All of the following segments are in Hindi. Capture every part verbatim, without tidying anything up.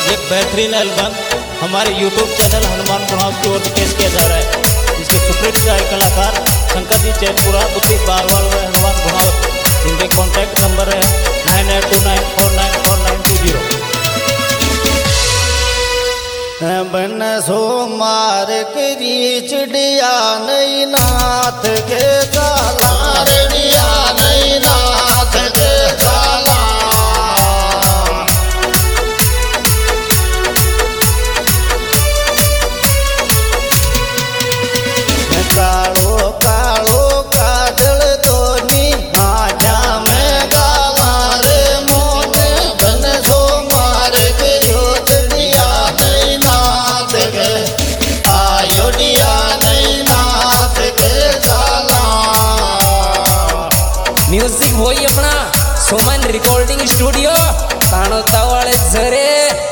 एक बेहतरीन एल्बम हमारे यूट्यूब चैनल हनुमान गुणाव की ओर से पेश किया जा रहा है। इसके सुप्रसिद्ध गायक कलाकार शंकर जी चैनपुरा, बुद्धि बारवाल व हनुमान गुणाव। इनके कॉन्टैक्ट नंबर है nine eight two nine four nine four nine two zero. बन सो मार करी चिड़िया नहीं नाथ के साला चिड़िया नहीं नाथ के साला कालो कालो काजल दोनी आजा में गावा रे मोन बन सो मार करियो चिड़िया नहीं नाथ के आयो डिया नहीं नाथ के साला। म्यूजिक वही अपना सोमन रिकॉर्डिंग स्टूडियो ताणोता वाले झरे।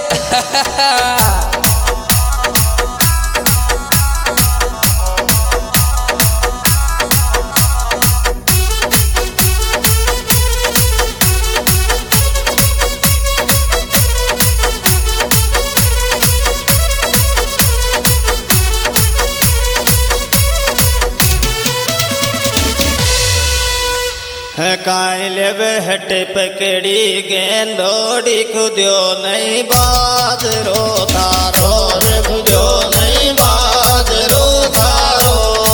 काई लेवे हटे पकड़ी गेंदोड़ी खुदियो नहीं बाजरो तारो रे खुदियो नहीं बाजरो तारो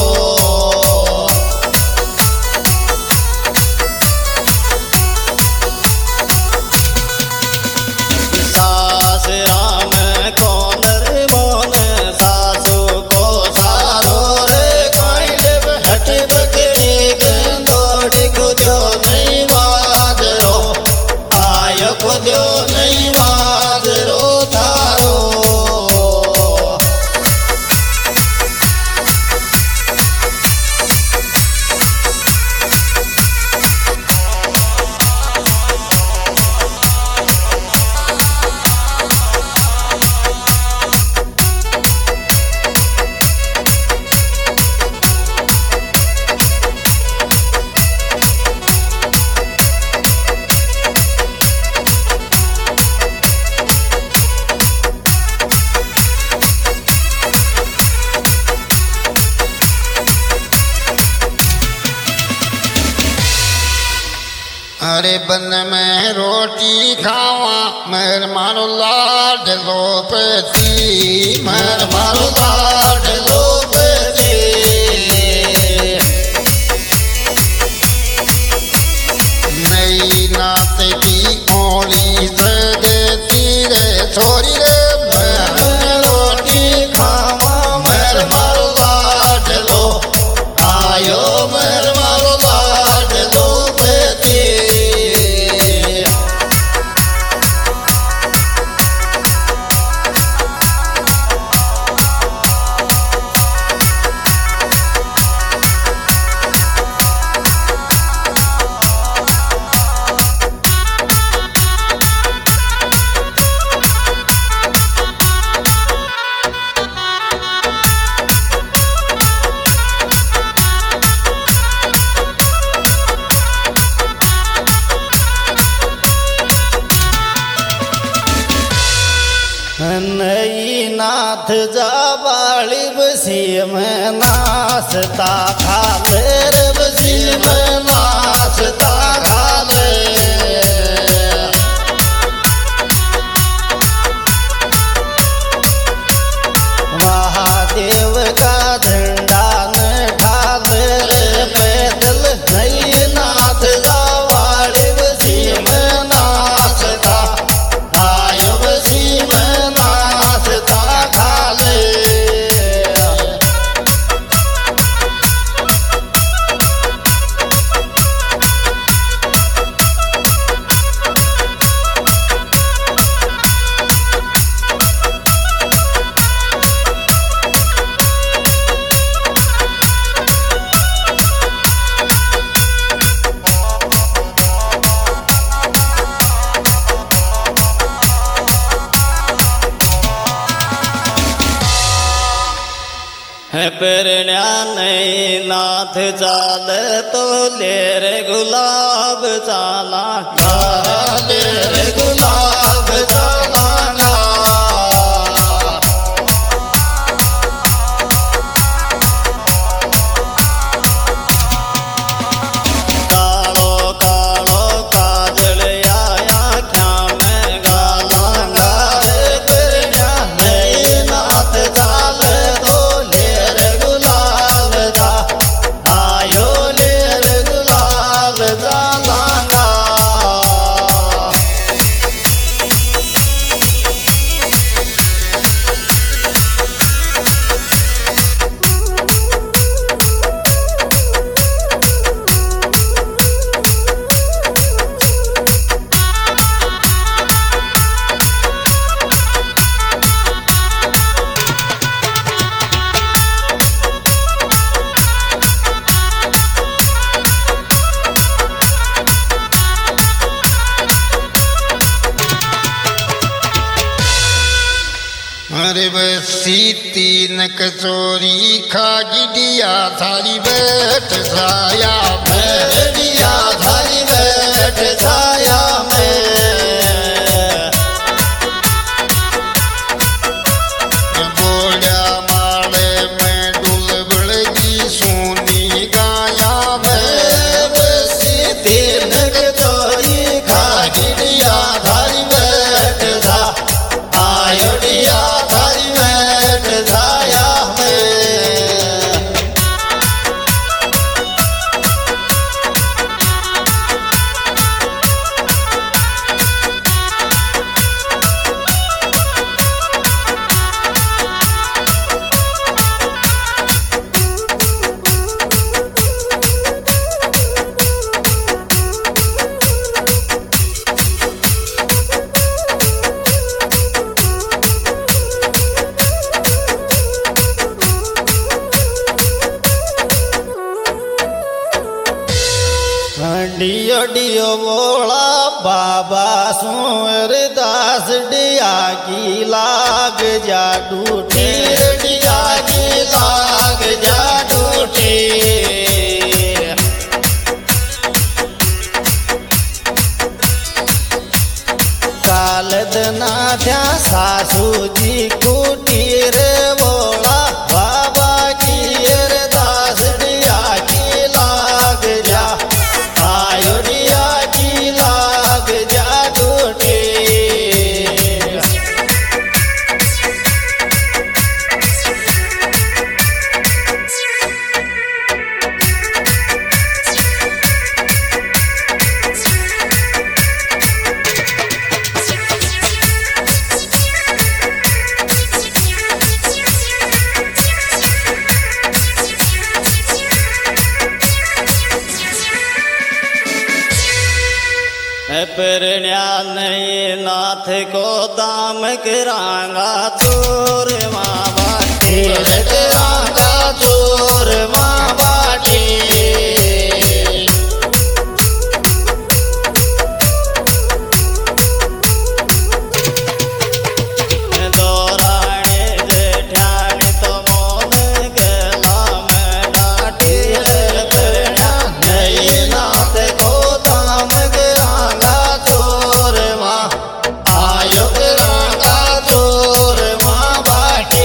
सास राम कौन रे मोन सासू को सारो रे काई लेवे हटे पकड़ी गेंदोड़ी खुदियो नहीं बाजरो आयो खुदियो नहीं बाजरो तारो। अरे बन में रोटी खावा मेर मारो लाड लो पेती मेर मारो लाड लो पेती नई नात की ओली सगे तीरे छोरी रे मैं रोटी खावा मेर मारो लाड लो आयो मेर मारो लाड लो पेती। नई नाथ जाबाली बसी में नाचता खाले रे बसी में नाचता खाले महादेव का झंडा न ढाले रे पैदल नई नाथ जाबाली बसी में नाचता आयो बसी में नाचता खाले। पेरण्या नहीं नाथ चाल तो ले रे गुलाब चाला ले रे गुलाब चाला। अरे बसी तीन कचोरी खा गिडिया थारी बैठ छाया गिडिया थारी बैठ छाया में बोलिया माड़े में डुल बड़गी सोनी गाया में बसी तीन कचोरी खा गिडिया थारी बैठ छा आयोडिया थारी बैठ छाया में डियो डियो बोला बाबा सुर दास डिया की लाग जा टूटे डिया की लाग जा टूटे काल दना थ्या सासू जी कुटीर बोला बाबा की अरदास डिया की लाग जा आयोडिया की लाग जा टूटे परण्या नहीं नाथ को दाम करांगा चोर माँ बाटी करांगा चोर माँ बाटी दौराने जेठानी तो मोद गला में डाटी परण्या नहीं नाथ को दाम करांगा चोर माँ आयो करांगा चोर माँ बाटी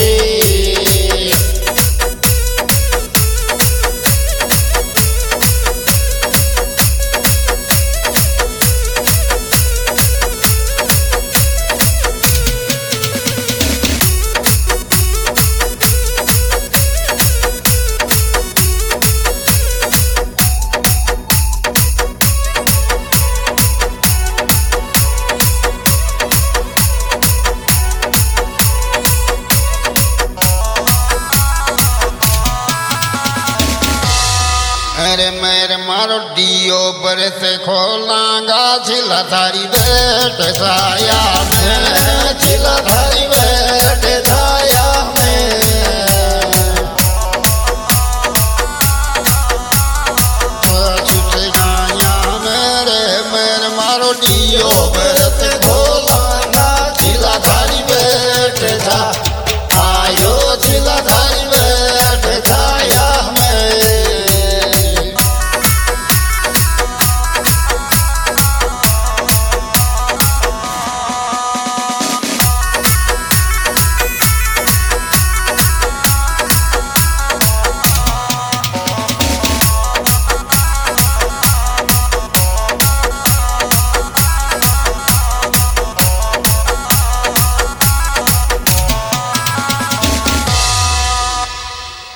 अरे मेरे मारो डियो बरस खोलांगा छिला थारी बैठ छाया में छिला थारी बैठ छाया में छुट गाया मेरे मेरे मारो डियो